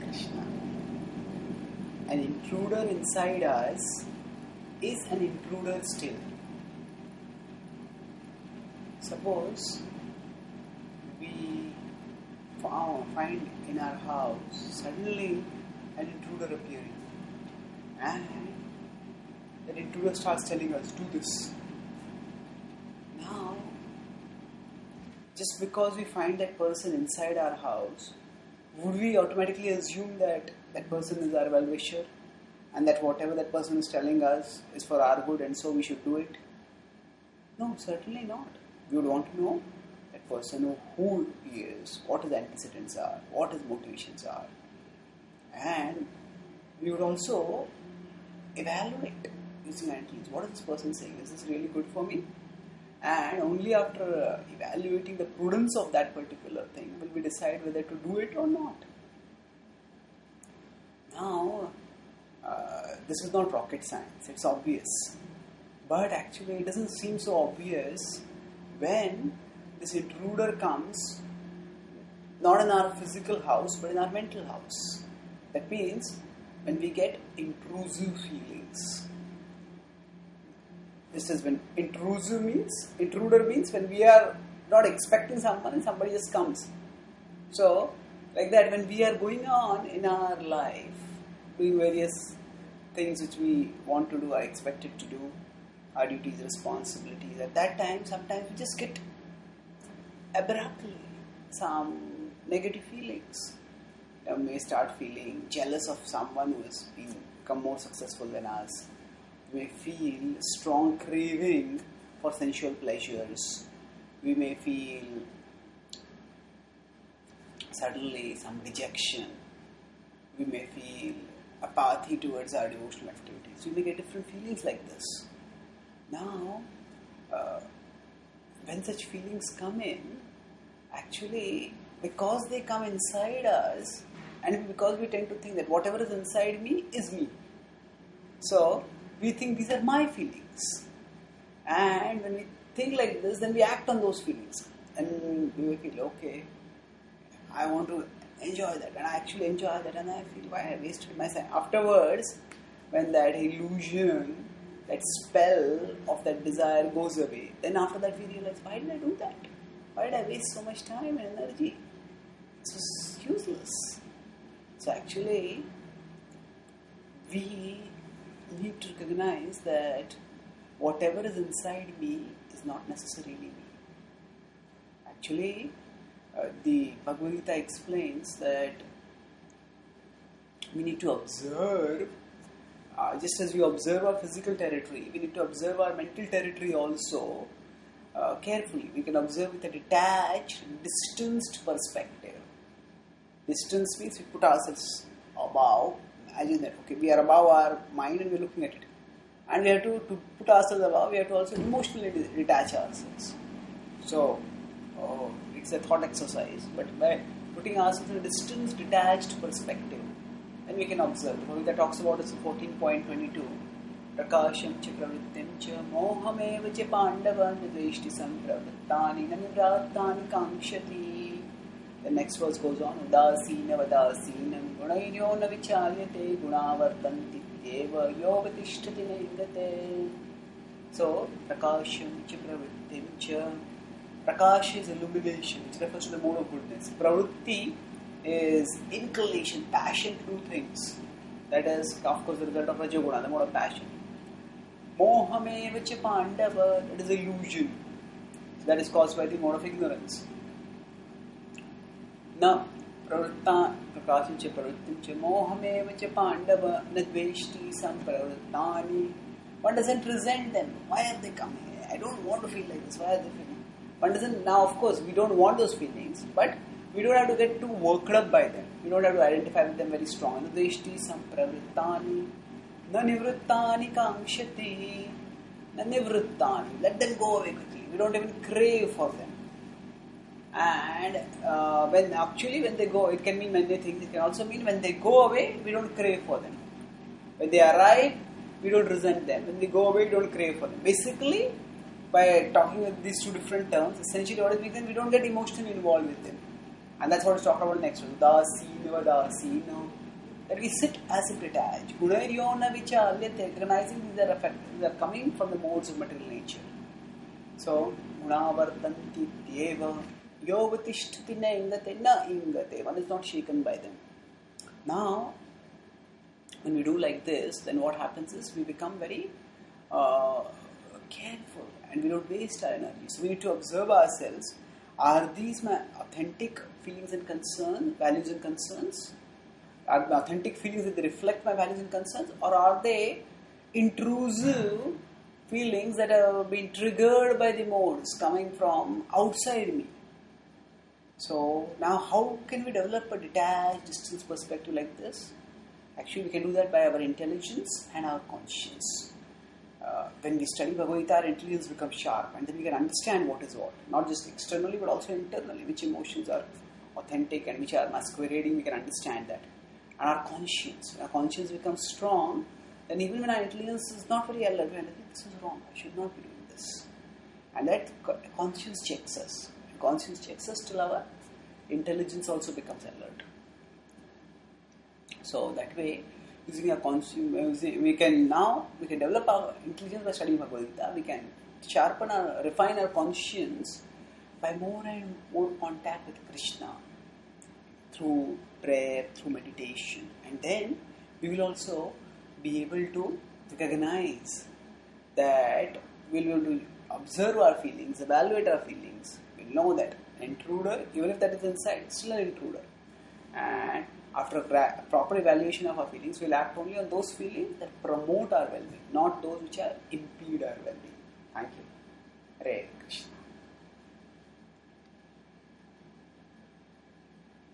Krishna. An intruder inside us is an intruder still. Suppose we find in our house suddenly an intruder appearing, and that intruder starts telling us, do this. Now, just because we find that person inside our house, would we automatically assume that that person is our well-wisher and that whatever that person is telling us is for our good and so we should do it? No, certainly not. We would want to know that person who he is, what his antecedents are, what his motivations are. And we would also evaluate using antecedents. What is this person saying? Is this really good for me? And only after evaluating the prudence of that particular thing will we decide whether to do it or not. Now, this is not rocket science, it's obvious. But actually it doesn't seem so obvious when this intruder comes not in our physical house but in our mental house. That means when we get intrusive feelings. This is when intruder means when we are not expecting someone and somebody just comes. So, like that, when we are going on in our life, doing various things which we want to do, are expected to do, our duties, responsibilities, at that time, sometimes we just get abruptly some negative feelings. We may start feeling jealous of someone who has become more successful than us. We may feel strong craving for sensual pleasures. We may feel suddenly some dejection. We may feel apathy towards our devotional activities. We may get different feelings like this. Now, when such feelings come in, actually, because they come inside us, and because we tend to think that whatever is inside me is me. So, we think these are my feelings. And when we think like this, then we act on those feelings. And we will feel, okay, I want to enjoy that. And I actually enjoy that. And I feel, why I wasted my time. Afterwards, when that illusion, that spell of that desire goes away, then after that we realize, why did I do that? Why did I waste so much time and energy? This was useless. So actually, we need to recognize that whatever is inside me is not necessarily me. Actually, the Bhagavad Gita explains that we need to observe, just as we observe our physical territory, we need to observe our mental territory also carefully. We can observe with a detached, distanced perspective. Distance means we put ourselves above. Imagine that, okay, we are above our mind and we are looking at it. And we have to put ourselves above, we have to also emotionally detach ourselves. So, it's a thought exercise, but by putting ourselves in a distanced, detached perspective, then we can observe. Bhagavad talks about this in 14.22. Prakasham cha pravrittim cha mohameva cha pandava nidveshti sampravrittani nanivrattani kamshati. The next verse goes on. Udasina vadasinam gunainyo na vicharyate gunavartanti eva yogatishtati naindate. So, prakasham cha pravrittim cha. Prakash is illumination, which refers to the mode of goodness. Pravritti is inclination, passion to do things. That is, of course, the result of Rajoguna, the mode of passion. Mohameva cha pandava, that is illusion. That is caused by the mode of ignorance. Na pravritta prakasham cha pravrittim cha mohameva cha pandava nadveshti sampravrittani. One doesn't resent them. Why are they coming here? I don't want to feel like this. Why are they feeling? One doesn't, now of course we don't want those feelings, but we don't have to get too worked up by them. We don't have to identify with them very strongly. Nadveshti sampravrittani na nivrittani kamshati na nivrittani. Let them go away quickly. We don't even crave for them. And when they go, it can mean many things. It can also mean when they go away, we don't crave for them. When they arrive, we don't resent them. When they go away, we don't crave for them. Basically, by talking with these two different terms, essentially what it means is we don't get emotionally involved with them. And that's what it's talked about next. Udasino. That we sit as if detached. Gunaryona vichalyate, recognizing these are effects, these are coming from the modes of material nature. So, gunavartanti deva, yovatishtati na ingate na ingate. One is not shaken by them. Now, when we do like this, then what happens is we become very careful and we don't waste our energy. So we need to observe ourselves. Are these my authentic feelings and concerns, values and concerns? Are my authentic feelings that they reflect my values and concerns? Or are they intrusive feelings that have been triggered by the modes coming from outside me? So now how can we develop a detached distance perspective like this? Actually, we can do that by our intelligence and our conscience. When we study Bhagavad Gita, our intelligence becomes sharp and then we can understand what is what. Not just externally but also internally, which emotions are authentic and which are masquerading, we can understand that. And our conscience becomes strong, then even when our intelligence is not very alert, we think this is wrong, I should not be doing this. And that conscience checks us. Conscience checks us till our intelligence also becomes alert. So that way, using our conscience, we can develop our intelligence by studying Bhagavad Gita. We can refine our conscience by more and more contact with Krishna through prayer, through meditation. And then we will also be able to recognize that we will be able to observe our feelings, evaluate our feelings. We'll know that intruder, even if that is inside, it's still an intruder. And after a proper evaluation of our feelings, we'll act only on those feelings that promote our well-being, not those which impede our well-being. Thank you. Hare Krishna.